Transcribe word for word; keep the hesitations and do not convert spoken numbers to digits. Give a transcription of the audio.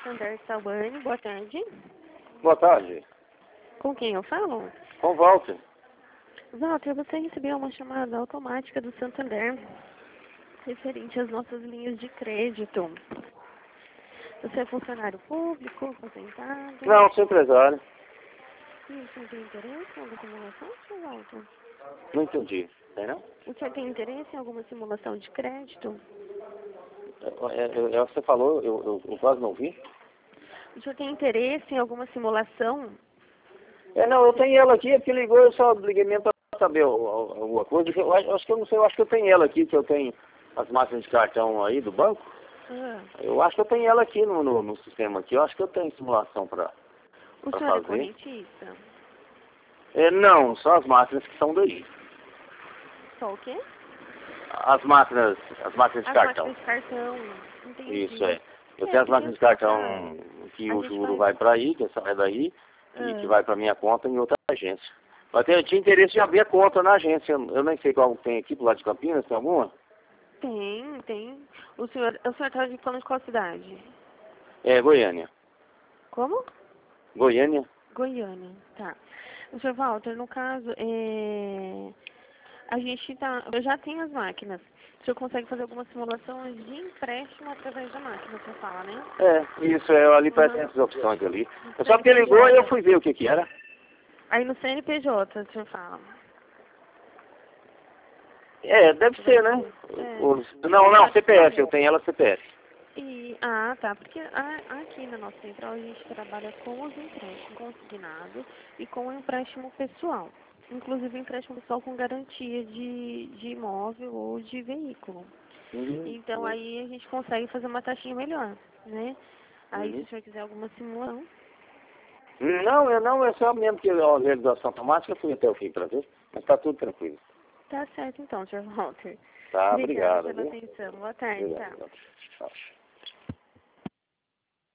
Santander Salvani, boa tarde. Boa tarde. Com quem eu falo? Com o Walter. Walter, você recebeu uma chamada automática do Santander referente às nossas linhas de crédito. Você é funcionário público, aposentado? Não, sou empresário. E o senhor tem interesse em alguma simulação, senhor Walter? Não entendi. Tem não? O senhor tem interesse em alguma simulação de crédito? É, é, é, você falou, eu, eu, eu quase não vi. O senhor tem interesse em alguma simulação? É, não, eu tenho ela aqui, é porque ligou, eu só liguei mesmo para saber alguma coisa. Eu acho, acho que eu não sei, eu acho que eu tenho ela aqui, que eu tenho as máquinas de cartão aí do banco. Ah. Eu acho que eu tenho ela aqui no, no, no sistema aqui. Eu acho que eu tenho simulação para O fazer. senhor é correntista? É, não, só as máquinas que são daí. Só o quê? As máquinas, as máquinas de As cartão. máquinas de cartão. Entendi. Isso é. Eu É, tenho as porque máquinas de só cartão pra- que a o gente juro faz- vai para aí, que sai daí, e Ah. que vai para minha conta em outra agência. Mas eu tinha interesse de abrir a conta na agência. Eu nem sei qual tem aqui pro lado de Campinas, tem alguma? Tem, tem. O senhor, o senhor tá falando de qual cidade? É, Goiânia. Como? Goiânia? Goiânia, tá. O senhor Walter, no caso, é... a gente tá... Eu já tenho as máquinas. O senhor consegue fazer algumas simulações de empréstimo através da máquina, você fala, né? É, isso, é, ali parece Uhum. essas opções ali. É só porque ligou e eu fui ver o que que era. Aí no C N P J, o senhor fala. É, deve ser, né? É. Os- não, não, C P F, eu tenho ela C P F. E, ah, tá, porque a- aqui na nossa central a gente trabalha com os empréstimos consignados e com o empréstimo pessoal. Inclusive empréstimo pessoal com garantia de, de imóvel ou de veículo. Uhum. Então aí a gente consegue fazer uma taxinha melhor, né? Aí se Uhum. o senhor quiser alguma simulação. Não, eu não, é só mesmo que a realização automática eu fui até o fim para ver, mas tá tudo tranquilo. Tá certo então, senhor Walter. Tá, Obrigada obrigado. pela Viu? atenção. Boa tarde, Obrigado. tchau. Tchau.